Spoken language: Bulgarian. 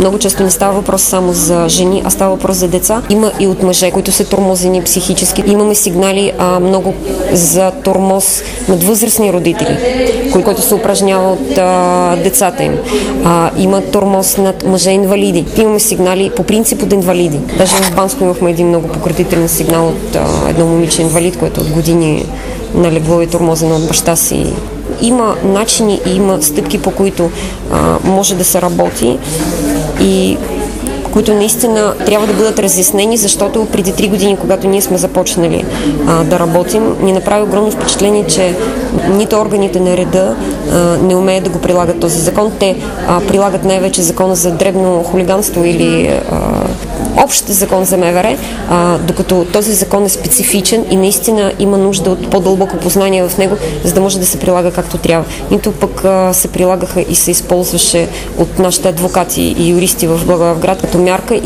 много често не става въпрос само за жени, а става въпрос за деца. Има и от мъже, които са тормозени психически. Имаме сигнали много за тормоз над възрастни родители, който се упражнява от децата им. Има тормоз над мъже-инвалиди. Имаме сигнали по принцип от инвалиди. Даже в Банско имахме един много пократителен сигнал от едно момиче инвалид, което от години налегло и тормозено от баща си. Има начини и има стъпки, по които може да се работи и които наистина трябва да бъдат разяснени, защото преди 3 години, когато ние сме започнали да работим, ни направи огромно впечатление, че нито органите на реда не умеят да го прилагат този закон. Те прилагат най-вече закона за дребно хулиганство или общ закон за МВР, докато този закон е специфичен и наистина има нужда от по-дълбоко познание в него, за да може да се прилага както трябва. Нито пък се прилагаха и се използваше от нашите адвокати и юристи в Благоевград като мярка.